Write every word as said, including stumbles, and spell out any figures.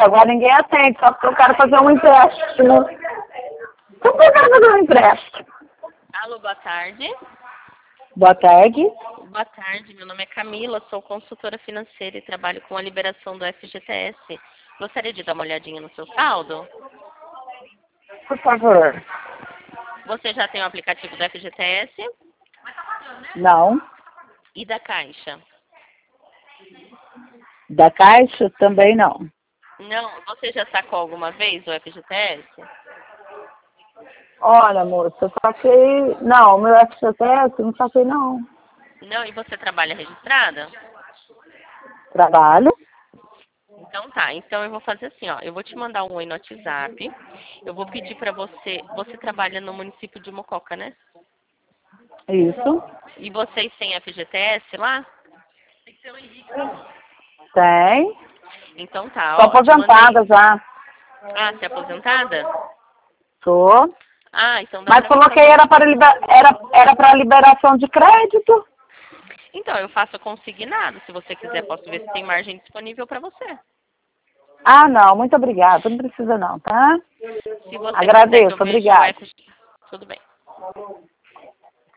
agora ninguém atende, só porque eu quero fazer um empréstimo. Só porque eu quero fazer um empréstimo. Alô, boa tarde. Boa tarde. Boa tarde, meu nome é Camila, sou consultora financeira e trabalho com a liberação do F G T S. Gostaria de dar uma olhadinha no seu saldo? Por favor. Você já tem o aplicativo do F G T S? Não. E da Caixa? Da Caixa também não. Não, você já sacou alguma vez o F G T S? Olha, moça, eu saquei... Não, meu F G T S não saquei não. Não, e você trabalha registrada? Trabalho. Então tá, então eu vou fazer assim, ó, eu vou te mandar um oi no WhatsApp, eu vou pedir pra você, você trabalha no município de Mococa, né? Isso. E vocês têm F G T S lá? Tem. Então tá, Tô ó, te aposentada mandei... já. Ah, você é aposentada? Tô. Ah, então dá Mas pra mim coloquei fazer... era para liber... era, era para liberação de crédito. Então, eu faço consignado, se você quiser, posso ver se tem margem disponível pra você. Ah, não, muito obrigada. Não precisa não, tá? Se você quiser que Agradeço, eu veja o obrigada. F G... Tudo bem.